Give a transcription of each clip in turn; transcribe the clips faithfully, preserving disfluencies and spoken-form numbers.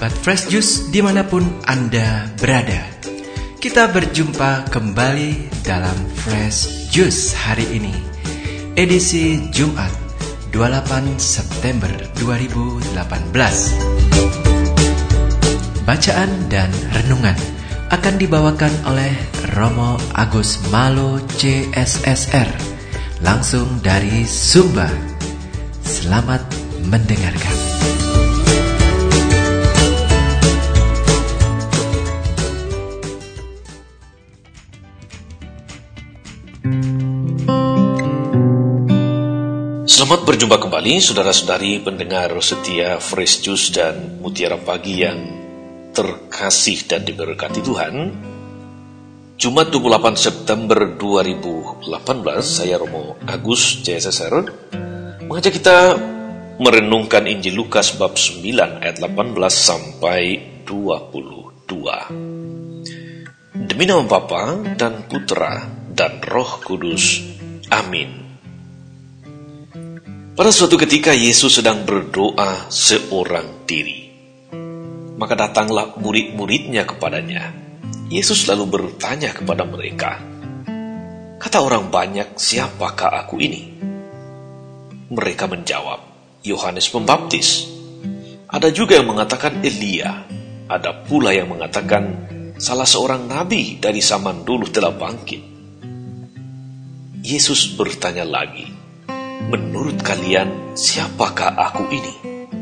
sahabat Fresh Juice dimanapun Anda berada. Kita berjumpa kembali dalam Fresh Juice hari ini, edisi Jumat dua puluh delapan September dua ribu delapan belas. Bacaan dan renungan akan dibawakan oleh Romo Agus Malo C S S R, langsung dari Sumba. Selamat mendengarkan. Selamat berjumpa kembali saudara-saudari pendengar setia Fresh Juice dan Mutiara Pagi yang terkasih dan diberkati Tuhan. Jumat dua puluh delapan September dua ribu delapan belas, saya Romo Agus C S S R mengajak kita merenungkan Injil Lukas bab sembilan ayat delapan belas sampai dua puluh dua. Demi nama Bapa dan Putra dan Roh Kudus. Amin. Pada suatu ketika Yesus sedang berdoa seorang diri. Maka datanglah murid-muridnya kepadanya. Yesus lalu bertanya kepada mereka, "Kata orang banyak, siapakah aku ini?" Mereka menjawab, "Yohanes Pembaptis." Ada juga yang mengatakan Elia. Ada pula yang mengatakan salah seorang nabi dari zaman dulu telah bangkit. Yesus bertanya lagi, "Menurut kalian, siapakah aku ini?"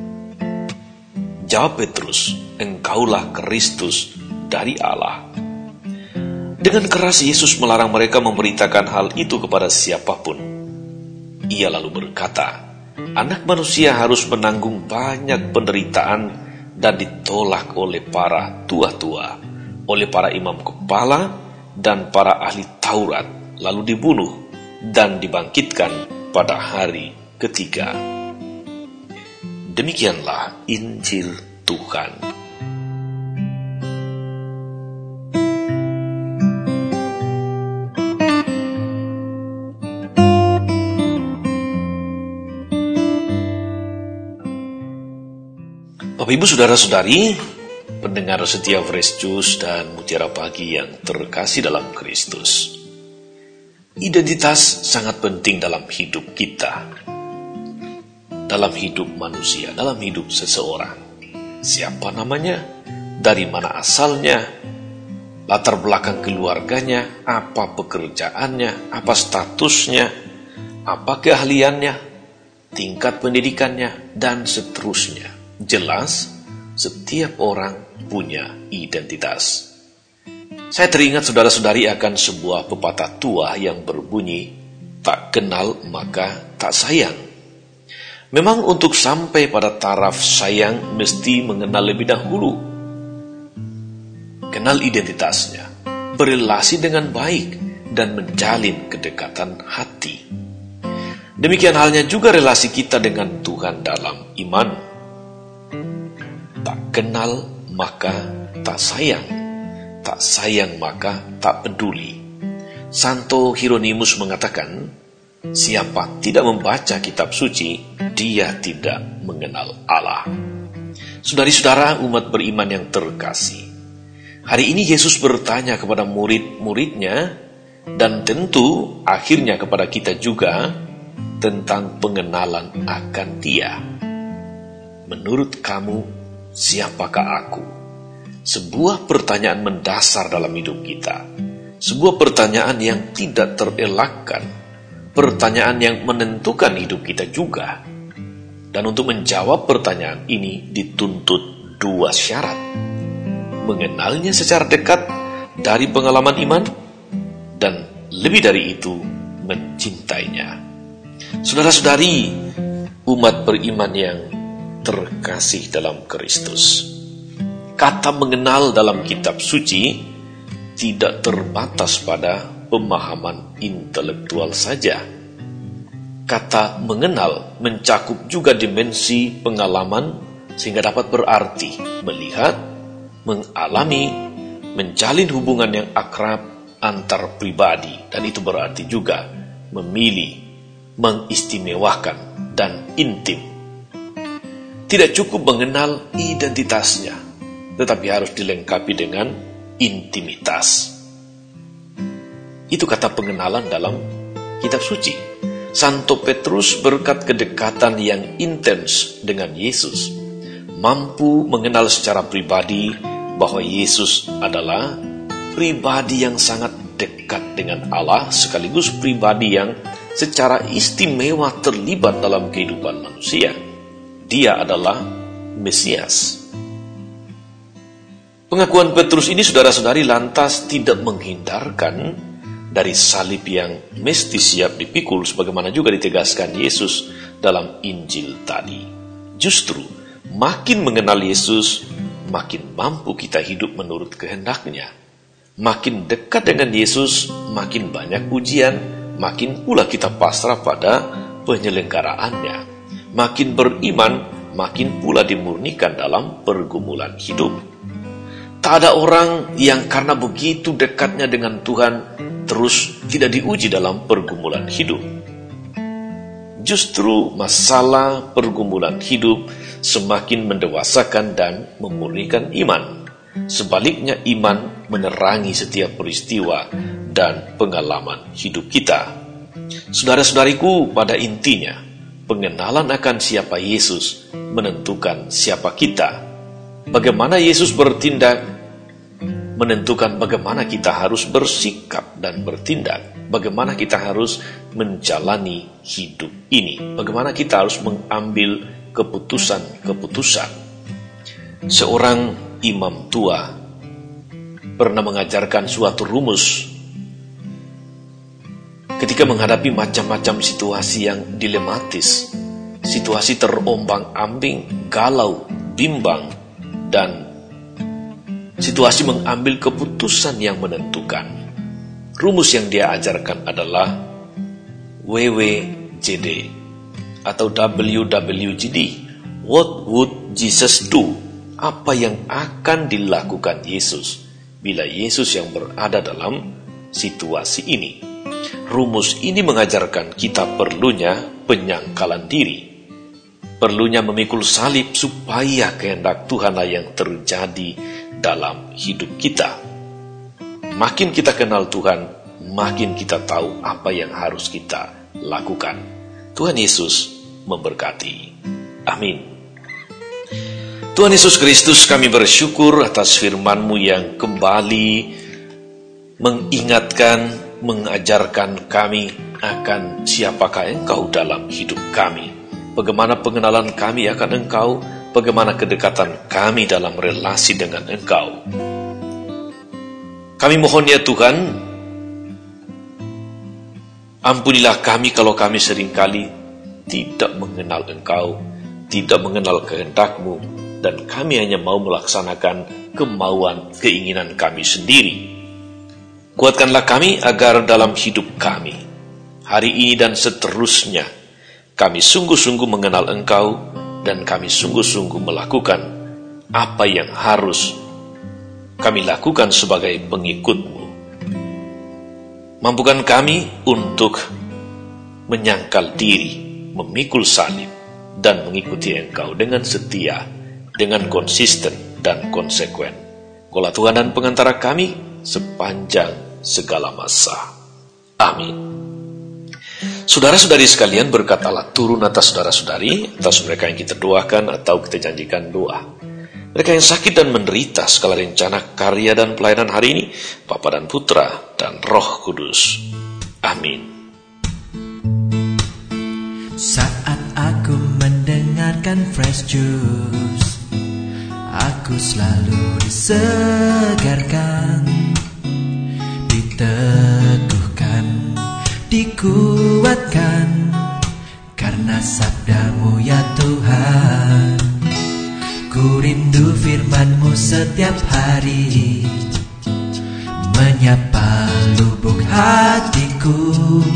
Jawab Petrus, "Engkaulah Kristus dari Allah." Dengan keras Yesus melarang mereka memberitakan hal itu kepada siapapun. Ia lalu berkata, Anak manusia harus menanggung banyak penderitaan dan ditolak oleh para tua-tua, oleh para imam kepala dan para ahli Taurat, lalu dibunuh dan dibangkitkan pada hari ketiga. Demikianlah Injil Tuhan. Bapak Ibu Saudara-saudari, pendengar setia Fresh Juice dan Mutiara Pagi yang terkasih dalam Kristus. Identitas sangat penting dalam hidup kita, dalam hidup manusia, dalam hidup seseorang. Siapa namanya, dari mana asalnya, latar belakang keluarganya, apa pekerjaannya, apa statusnya, apa keahliannya, tingkat pendidikannya, dan seterusnya. Jelas, setiap orang punya identitas. Saya teringat saudara-saudari akan sebuah pepatah tua yang berbunyi, tak kenal maka tak sayang. Memang untuk sampai pada taraf sayang mesti mengenal lebih dahulu. Kenal identitasnya, berelasi dengan baik, dan menjalin kedekatan hati. Demikian halnya juga relasi kita dengan Tuhan dalam iman. Tak kenal maka tak sayang. Tak sayang maka tak peduli. Santo Hieronymus mengatakan, siapa tidak membaca kitab suci, dia tidak mengenal Allah. Saudari-saudara umat beriman yang terkasih, hari ini Yesus bertanya kepada murid-muridnya, dan tentu akhirnya kepada kita juga, tentang pengenalan akan Dia. Menurut kamu, siapakah aku? Sebuah pertanyaan mendasar dalam hidup kita. Sebuah pertanyaan yang tidak terelakkan. Pertanyaan yang menentukan hidup kita juga. Dan untuk menjawab pertanyaan ini dituntut dua syarat. Mengenalnya secara dekat dari pengalaman iman, dan lebih dari itu, mencintainya. Saudara-saudari, umat beriman yang terkasih dalam Kristus. Kata mengenal dalam kitab suci tidak terbatas pada pemahaman intelektual saja. Kata mengenal mencakup juga dimensi pengalaman sehingga dapat berarti melihat, mengalami, menjalin hubungan yang akrab antar pribadi, dan itu berarti juga memilih, mengistimewakan, dan intim. Tidak cukup mengenal identitasnya, tetapi harus dilengkapi dengan intimitas. Itu kata pengenalan dalam kitab suci. Santo Petrus berkat kedekatan yang intens dengan Yesus, mampu mengenal secara pribadi bahwa Yesus adalah pribadi yang sangat dekat dengan Allah, sekaligus pribadi yang secara istimewa terlibat dalam kehidupan manusia. Dia adalah Mesias. Pengakuan Petrus ini, saudara-saudari, lantas tidak menghindarkan dari salib yang mesti siap dipikul, sebagaimana juga ditegaskan Yesus dalam Injil tadi. Justru, makin mengenal Yesus, makin mampu kita hidup menurut kehendaknya. Makin dekat dengan Yesus, makin banyak ujian, makin pula kita pasrah pada penyelenggaraannya. Makin beriman, makin pula dimurnikan dalam pergumulan hidup. Tak ada orang yang karena begitu dekatnya dengan Tuhan terus tidak diuji dalam pergumulan hidup. Justru masalah pergumulan hidup semakin mendewasakan dan memurnikan iman. Sebaliknya, iman menerangi setiap peristiwa dan pengalaman hidup kita. Saudara-saudariku, pada intinya, pengenalan akan siapa Yesus menentukan siapa kita. Bagaimana Yesus bertindak menentukan bagaimana kita harus bersikap dan bertindak, bagaimana kita harus menjalani hidup ini, bagaimana kita harus mengambil keputusan-keputusan. Seorang imam tua pernah mengajarkan suatu rumus ketika menghadapi macam-macam situasi yang dilematis, situasi terombang-ambing, galau, bimbang, dan situasi mengambil keputusan yang menentukan. Rumus yang dia ajarkan adalah W W J D atau W W J D. What would Jesus do? Apa yang akan dilakukan Yesus bila Yesus yang berada dalam situasi ini? Rumus ini mengajarkan kita perlunya penyangkalan diri, perlunya memikul salib supaya kehendak Tuhanlah yang terjadi dalam hidup kita. Makin kita kenal Tuhan, makin kita tahu apa yang harus kita lakukan. Tuhan Yesus memberkati. Amin. Tuhan Yesus Kristus, kami bersyukur atas firman-Mu yang kembali mengingatkan, mengajarkan kami akan siapakah Engkau dalam hidup kami. Bagaimana pengenalan kami akan Engkau, bagaimana kedekatan kami dalam relasi dengan Engkau. Kami mohon ya Tuhan, ampunilah kami kalau kami seringkali tidak mengenal Engkau, tidak mengenal kehendak-Mu, dan kami hanya mau melaksanakan kemauan, keinginan kami sendiri. Kuatkanlah kami agar dalam hidup kami, hari ini dan seterusnya, kami sungguh-sungguh mengenal Engkau, dan kami sungguh-sungguh melakukan apa yang harus kami lakukan sebagai pengikut-Mu. Mampukan kami untuk menyangkal diri, memikul salib, dan mengikuti Engkau dengan setia, dengan konsisten dan konsekuen. Kaulah Tuhan dan pengantara kami sepanjang segala masa. Amin. Saudara-saudari sekalian, berkat Allah turun atas saudara-saudari, atas mereka yang kita doakan atau kita janjikan doa. Mereka yang sakit dan menderita, segala rencana, karya dan pelayanan hari ini, Bapa dan Putra dan Roh Kudus. Amin. Saat aku mendengarkan Fresh Juice, aku selalu disegarkan, diteguhkan, dikuatkan, karena sabda-Mu ya Tuhan. Ku rindu firman-Mu setiap hari, menyapa lubuk hatiku.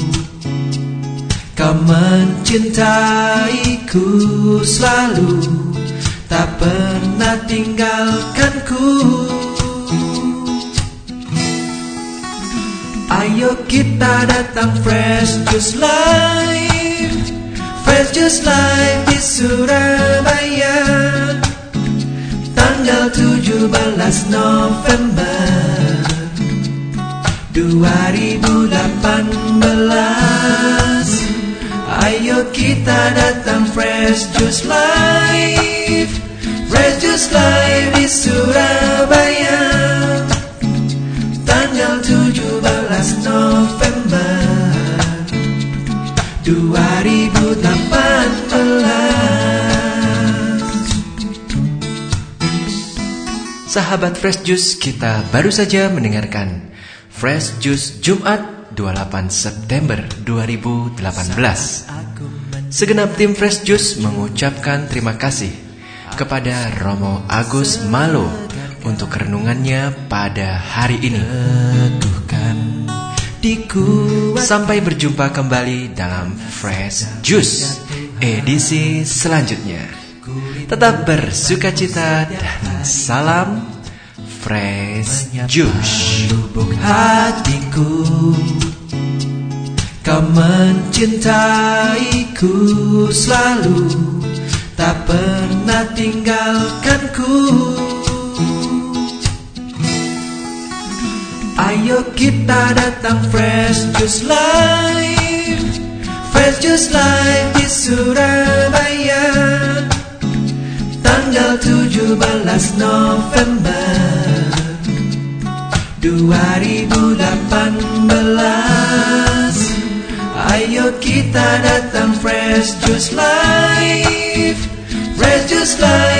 Kau mencintaiku selalu, tak pernah tinggalkanku. Ayo kita datang Fresh Juice Live, Fresh Juice Live di Surabaya, tanggal tujuh tujuh belas November dua ribu delapan belas. Ayo kita datang Fresh Juice Live, Fresh Juice Live di Surabaya, tanggal tujuh belas November dua ribu delapan belas. Sahabat Fresh Juice, kita baru saja mendengarkan Fresh Juice Jumat dua puluh delapan September dua ribu delapan belas. Segenap tim Fresh Juice mengucapkan terima kasih kepada Romo Agus Malo untuk renungannya pada hari ini. Sampai berjumpa kembali dalam Fresh Juice edisi selanjutnya. Tetap bersukacita dan salam Fresh Juice. Lubuk hatiku, kau mencintaiku selalu, tak pernah tinggalkanku. Ayo kita datang Fresh Juice Live, Fresh Juice Live di Surabaya, tanggal tujuh belas November dua ribu delapan belas. Ayo kita datang Fresh Juice Live, Fresh Juice Live